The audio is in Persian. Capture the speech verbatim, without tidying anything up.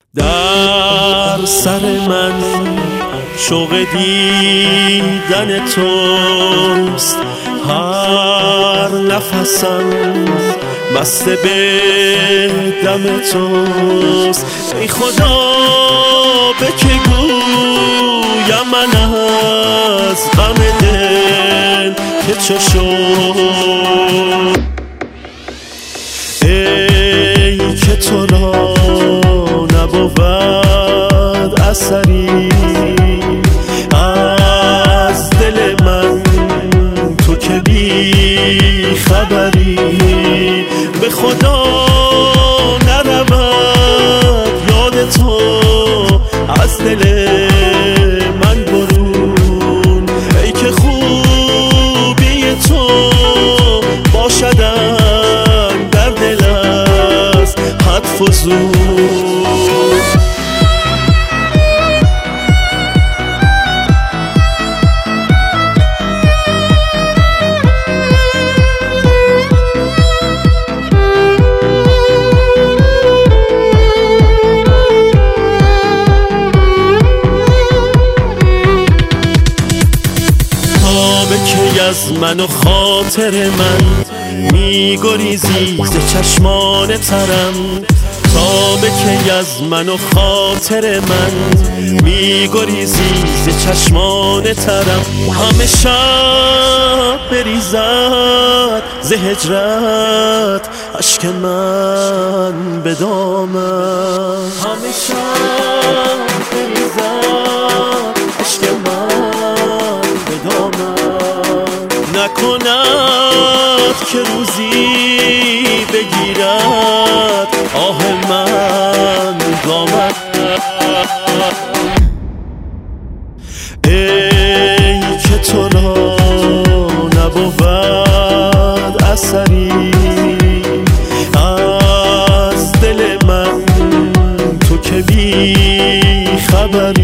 در سر من شوق دیدن توست، هر نفسم بسته به دم توست. ای خدا به که گویم من از غم دل که چه شد، ای که تو را نبود اثری از دل من، تو که بی خبری. به خدا نرود یاد تو از دل من برون، ای که خوبی تو باشدن در دل از حد فزون. که از من و خاطر من میگریزی ز چشمان ترم، تا به که از من و خاطر من میگریزی ز چشمان ترم. همه شب بریزد ز هجرت اشک من به دامن، همه شب بریزد اشک من به دامن. نکند که روزی بگیرد آه من گامت، ای که تو را نبود اثری از دل من، تو که بی خبری.